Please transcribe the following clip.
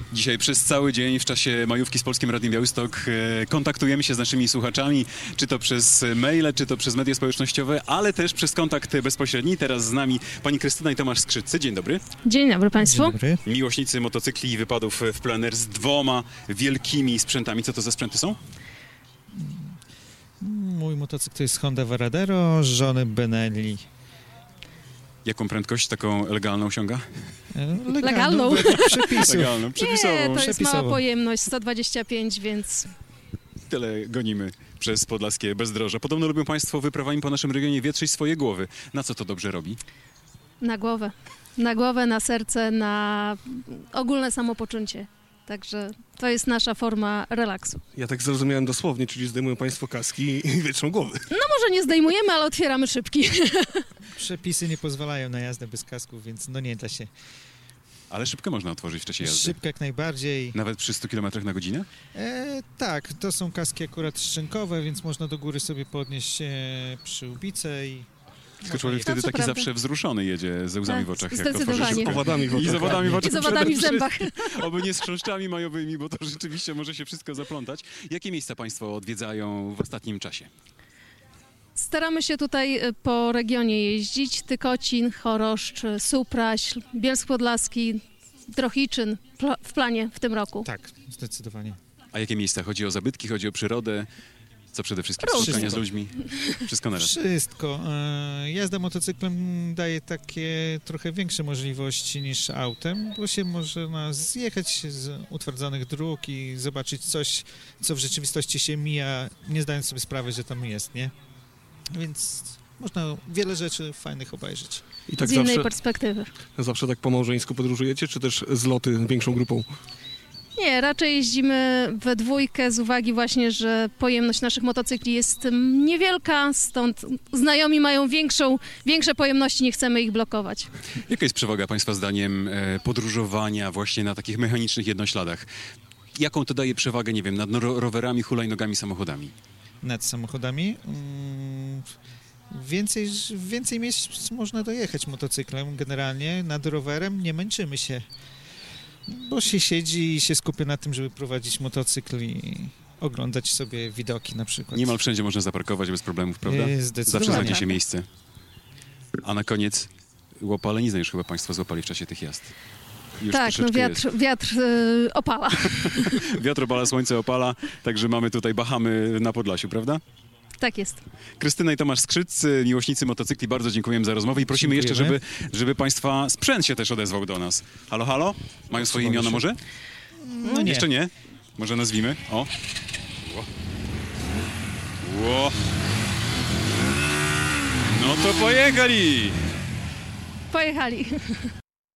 Dzisiaj przez cały dzień w czasie majówki z Polskim Radiem Białystok kontaktujemy się z naszymi słuchaczami, czy to przez maile, czy to przez media społecznościowe, ale też przez kontakt bezpośredni. Teraz z nami pani Krystyna i Tomasz Skrzytcy. Dzień dobry. Dzień dobry Państwu. Dzień dobry. Miłośnicy motocykli i wypadów w plein air z dwoma wielkimi sprzętami. Co to za sprzęty są? Mój motocykl to jest Honda Varadero, żony Benelli. Jaką prędkość taką legalną osiąga? Legalną? Według przepisów. Legalną, przepisową. Nie, to jest przepisową. mała pojemność, 125, więc Tyle gonimy przez podlaskie bezdroża. Podobno lubią państwo wyprawami po naszym regionie wietrzyć swoje głowy. Na co to dobrze robi? na głowę. Na głowę, na serce, na ogólne samopoczucie. Także to jest nasza forma relaksu. Ja tak zrozumiałem dosłownie, czyli zdejmują państwo kaski i wietrzą głowy. No może nie zdejmujemy, ale otwieramy szybki. Przepisy nie pozwalają na jazdę bez kasków, więc no nie da się. Ale szybko można otworzyć w czasie jazdy. Szybko jak najbardziej. Nawet przy 100 km na godzinę? Tak, to są kaski akurat szczękowe, więc można do góry sobie podnieść przyłbicę i... Tylko człowiek wtedy co taki prawda. zawsze wzruszony jedzie ze łzami Tak, w oczach. Jak zdecydowanie. otworzy szybko. Owadami w I oczach. z owodami w oczach. I z owadami w przede zębach. wszystkim. Oby nie z chrząszczami majowymi, bo to rzeczywiście może się wszystko zaplątać. Jakie miejsca państwo odwiedzają w ostatnim czasie? Staramy się tutaj po regionie jeździć. Tykocin, Choroszcz, Supraśl, Bielsk Podlaski, Trochiczyn w planie w tym roku. Tak, zdecydowanie. A jakie miejsca? Chodzi o zabytki, chodzi o przyrodę? Co przede wszystkim? Wszystko. Spotkania z ludźmi? Wszystko naraz. Wszystko. Jazda motocyklem daje takie trochę większe możliwości niż autem, bo się można zjechać z utwardzonych dróg i zobaczyć coś, co w rzeczywistości się mija, nie zdając sobie sprawy, że tam jest, nie? Więc można wiele rzeczy fajnych obejrzeć. I tak Z innej zawsze, perspektywy. zawsze tak po małżeńsku podróżujecie, czy też zloty większą grupą? Nie, raczej jeździmy we dwójkę z uwagi właśnie, że pojemność naszych motocykli jest niewielka, stąd znajomi mają większe pojemności, nie chcemy ich blokować. Jaka jest przewaga państwa zdaniem podróżowania właśnie na takich mechanicznych jednośladach? Jaką to daje przewagę, nie wiem, nad rowerami, hulajnogami, samochodami? Nad samochodami więcej miejsc można dojechać motocyklem generalnie, nad rowerem nie męczymy się. Bo się siedzi i się skupia na tym, żeby prowadzić motocykl i oglądać sobie widoki na przykład. Niemal wszędzie można zaparkować bez problemów, prawda? Zdecydowanie. Zawsze znajdzie się Tak. miejsce. A na koniec łopalenizny już chyba państwo złapali w czasie tych jazd. Już Tak, no troszeczkę wiatr opala. jest. Wiatr opala, słońce opala, także mamy tutaj Bahamy na Podlasiu, prawda? Tak jest. Krystyna i Tomasz Skrzytcy, miłośnicy motocykli, bardzo dziękujemy za rozmowę i prosimy jeszcze, żeby państwa sprzęt się też odezwał do nas. Halo, halo? Mają swoje imiona może? No nie. Jeszcze nie? Może nazwijmy? O. Ło. No to pojechali! Pojechali.